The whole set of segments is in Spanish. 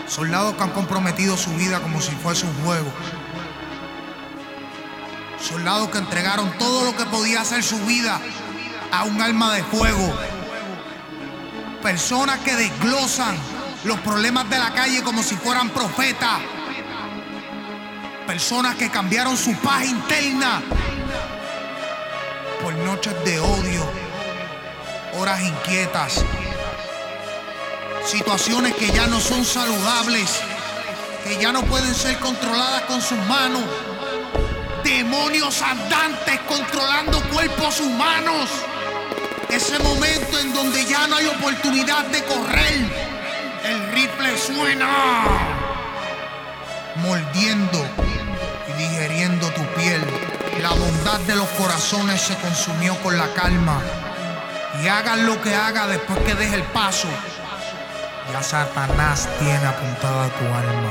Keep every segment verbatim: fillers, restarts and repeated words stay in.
Soldados que han comprometido su vida como si fuese un juego. Soldados que entregaron todo lo que podía hacer su vida a un arma de fuego. Personas que desglosan los problemas de la calle como si fueran profetas. Personas que cambiaron su paz interna por noches de odio, horas inquietas, situaciones que ya no son saludables, que ya no pueden ser controladas con sus manos. Demonios andantes controlando cuerpos humanos. Ese momento en donde ya no hay oportunidad de correr. El rifle suena, mordiendo y digeriendo tu piel. La bondad de los corazones se consumió con la calma. Y hagan lo que haga después que deje el paso, ya Satanás tiene apuntada tu alma.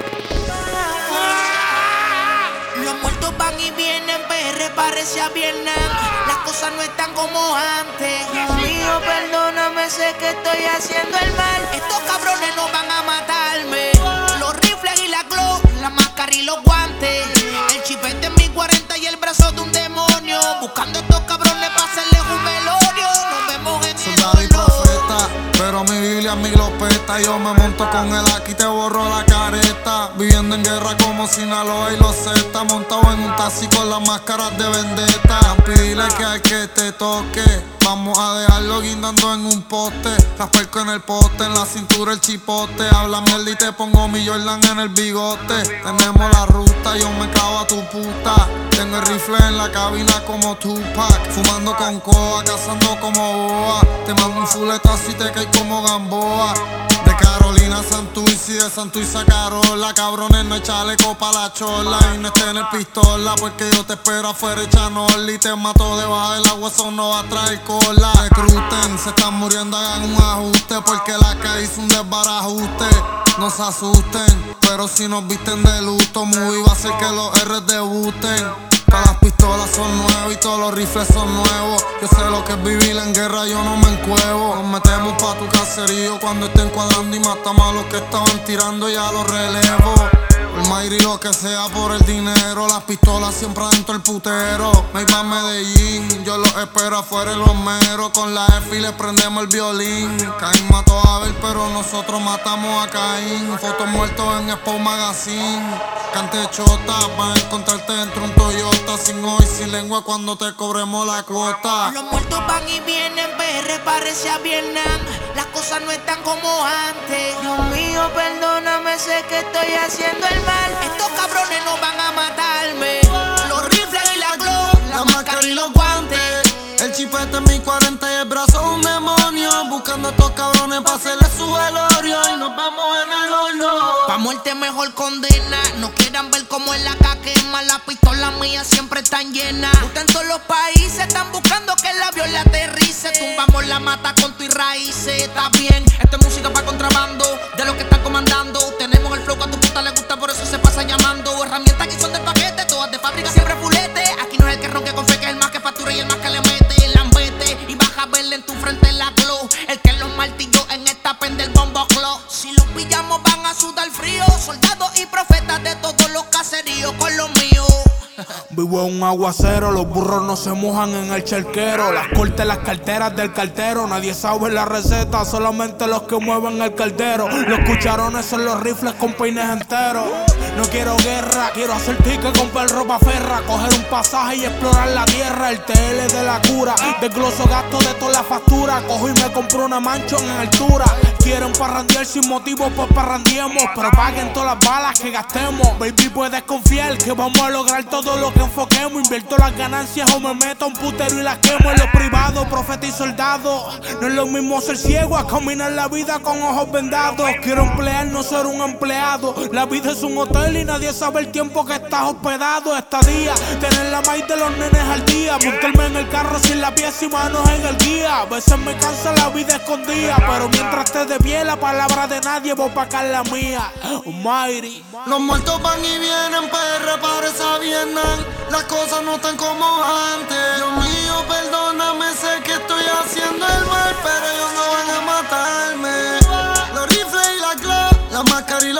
Los muertos van y vienen, P R parece a Vietnam. Las cosas no están como antes. Dios mío, perdóname, sé que estoy haciendo el mal. Estos cabrones no van a matarme. Los rifles y la glow, la máscara y los guantes. El chipete en mi cuarenta y el brazo de un demonio. Buscando estos cabrones para hacerles un velorio. Nos vemos en Soldado y el horno. profeta, pero mi Biblia mi glopeta. Yo me monto con él aquí, te borro la careta. Viviendo en guerra como Sinaloa y los Z. Montado en un taxi con las máscaras de vendetta. Pídele que al que te toque, vamos a dejarlo guindando en un poste. Las perco en el poste, en la cintura el chipote. Habla mierda y te pongo mi Jordan en el bigote. Tenemos la ruta, yo me clavo a tu puta. Tengo el rifle en la cabina como Tupac. Fumando con coa, cazando como boa. Te mando un fuletazo y te caes como Gamboa. De Carolina a Santurce y de Santurce a Carola. Cabrones, no hay chaleco pa' la chola. Y no esté en el pistola porque yo te espero afuera y chanol. Y te mato debajo del agua, eso no va a traer cola. Recruten, se están muriendo, hagan un ajuste. Porque la calle hizo un desbarajuste. No se asusten, pero si nos visten de luto, muy va a hacer que los R debuten. Todas las pistolas son nuevas y todos los rifles son nuevos. Yo sé lo que es vivir en guerra, yo no me encuevo. Nos metemos pa' tu caserío cuando estén cuadrando y matamos a los que estaban tirando, ya los relevo. El Mayri lo que sea por el dinero, las pistolas siempre adentro el putero. Me iba a Medellín, yo los espero afuera en los meros. Con la F y le prendemos el violín. Caín mató a Abel, pero nosotros matamos a Caín. Fotos muertos en Expo Magazine. Cante chota, van a encontrarte dentro un Toyota. Sin hoy, sin lengua cuando te cobremos la cuota. Los muertos van y vienen, P R parece a Vietnam. Las cosas no están como antes. Dios mío, perdóname, sé que estoy haciendo el mal. Estos cabrones no van a matarme. Los rifles y la glow, la máscara y los guantes. El chipete en mi cuarenta y el brazo un demonio. Buscando a estos cabrones pa' hacerle su velorio. Y nos vamos en el horno. Pa' muerte mejor condena. No quieran ver cómo en la caca quema. Las pistolas mías siempre están llenas. Ustedes en todos los países están buscando que el avión le aterrice. Tumbamos la mata con tu y raíces. Está bien, esta es música pa' contrabando. De lo que están comandando. Tenemos el flow que a tu puta le gusta, por eso se pasa llamando. Herramientas que son del paquete, todas de fábrica, siempre fulete. Aquí no es el que ronque con fe, que es el más que factura y el más que le mete. Lambete y baja a verle en tu frente la glow. El que los martilló en esta pen del bombo clo. Si los pillamos van a sudar frío. Soldados y profetas de todos los caseríos con los míos. Vivo en un aguacero, los burros no se mojan en el charquero. Las cortes, las carteras del cartero. Nadie sabe la receta, solamente los que mueven el caldero. Los cucharones son los rifles con peines enteros. No quiero guerra, quiero hacer ticket, comprar ropa ferra. Coger un pasaje y explorar la tierra. El T L de la cura, desgloso gasto de toda la factura. Cojo y me compro una mancho en altura. Quieren parrandear sin motivo, pues parrandiemos. Pero paguen todas las balas que gastemos. Baby, puedes confiar que vamos a lograr todo lo que enfoquemos. Invierto las ganancias o me meto a un putero y las quemo. En lo privado, profeta y soldado. No es lo mismo ser ciego a caminar la vida con ojos vendados. Quiero emplear, no ser un empleado. La vida es un hotel y nadie sabe el tiempo que estás hospedado. Estadía, tener la maíz de los nenes al día. Montarme en el carro sin la pieza y manos en el guía. A veces me cansa la vida escondida, pero mientras esté de pie la palabra de nadie voy pa' acá la mía. Almighty. Los muertos van y vienen, P R parece a Vietnam. Las cosas no están como antes. Dios mío, perdóname, sé que estoy haciendo el mal, pero ellos no van a matarme. Los rifles y la glow, la máscara y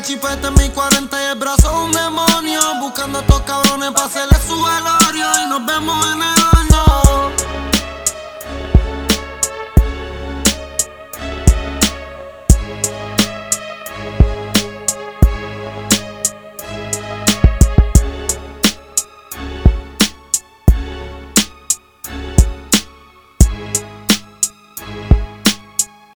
chipete en mi cuarenta y el brazo un demonio. Buscando a estos cabrones pa' hacerle su velorio. Y nos vemos en el